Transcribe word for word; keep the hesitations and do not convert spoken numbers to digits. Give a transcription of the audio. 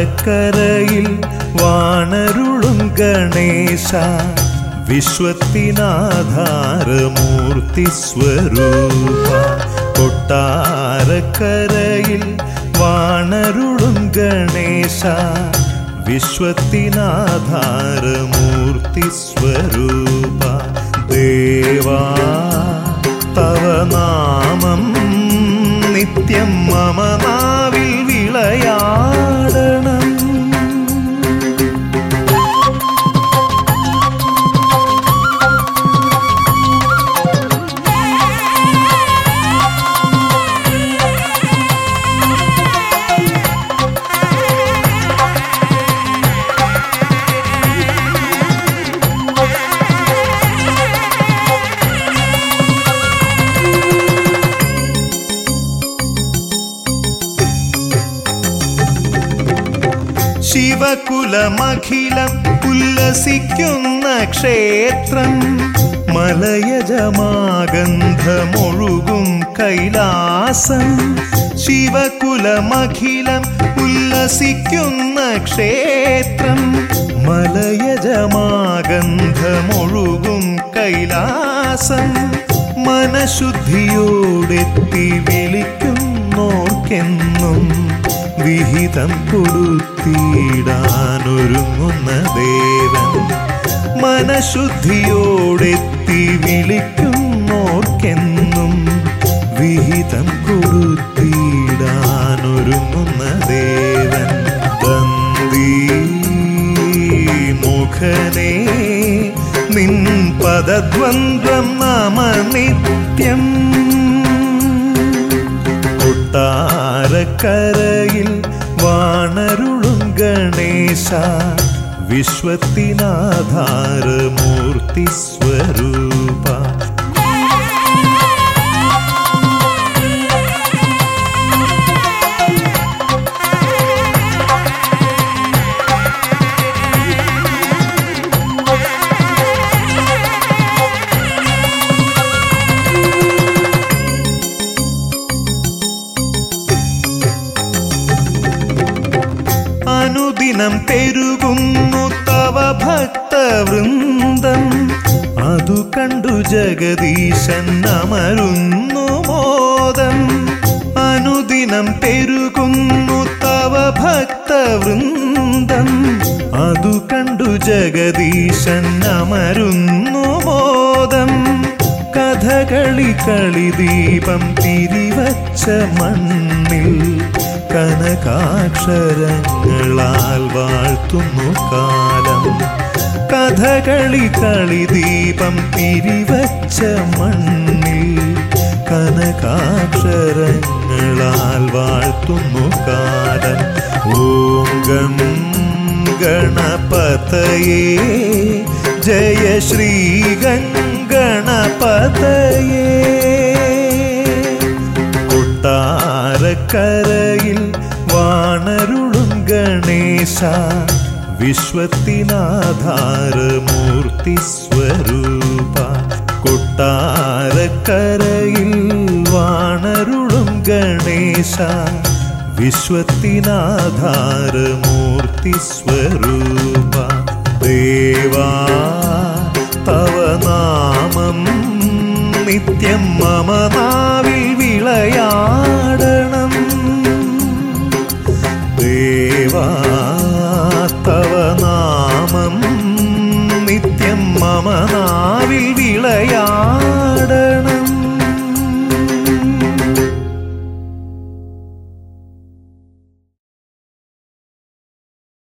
കൊട്ടാരക്കരയിൽ വാണരുളും ഗണേശ വിശ്വത്തിനാധാരമൂർത്തി സ്വരൂപ. കൊട്ടാരക്കരയിൽ വാണരുളും ഗണേശ വിശ്വത്തിനാധാരമൂർത്തി സ്വരൂപ. ദേവാ തവ നാമം നിത്യം മമ നാവിൽ വിളയാടണം. ശിവകുലമഖിലം ഉല്ലസിക്കുന്ന ക്ഷേത്രം മലയജമാഗന്ധമൊഴുകും കൈലാസം. ശിവകുലമഖിലം ഉല്ലസിക്കുന്ന ക്ഷേത്രം മലയജമാഗന്ധമൊഴുകും കൈലാസം. മനഃശുദ്ധിയോടെത്തി വിളിക്കുന്നോർക്കെന്നും വിഹിതം കൊടുത്തിടാനൊരുങ്ങുന്ന ദേവൻ. മനഃശുദ്ധിയോടെത്തി വിളിക്കുന്നോർക്കെന്നും വിഹിതം കൊടുത്തിടാനൊരുങ്ങുന്ന ദേവൻ. തന്തി മുഖനേ നിൻ പദദ്വന്ദ്വം നമ നിത്യം. കൊട്ടാരക്കരയിൽ വാണരുളും ഗണേശ വിശ്വത്തിനാധാരമൂർത്തി സ്വരൂപ. അനുദിനം പെരുകുന്നു തവ ഭക്തവൃന്ദം. അതു കണ്ടു ജഗദീശൻ അമരുന്നു മോദം. അനുദിനം പെരുകുന്നു തവ ഭക്തവൃന്ദം. അതു കണ്ടു ജഗദീശൻ അമരുന്നു മോദം. കഥകളി കളിദീപം തിരിവച്ച മണ്ണിൽ കനകാക്ഷരങ്ങളാൽ വാഴ്ത്തുന്നു കാലം. കഥകളി കളിദീപം തിരിവച്ച മണ്ണിൽ കനകാക്ഷരങ്ങളാൽ വാഴ്ത്തുന്നു കാലം. ഓം ഗം ഗണപതയേ ജയ ശ്രീ ഗണപതയേ. കൊട്ടാരക്കരയിൽ വാണരുളും ഗണേശ വിശ്വത്തിനാധാരമൂർത്തി സ്വരൂപ. കൊട്ടാരക്കരയിൽ വാണരുളും ഗണേശ വിശ്വത്തിനാധാരമൂർത്തി സ്വരൂപ. ദേവാ തവ നാമം നിത്യം മമ നാവിൽ വിളയാടണം. ദേവാ തവ നാമം നിത്യം മമ നാവിൽ വിളയാടണം.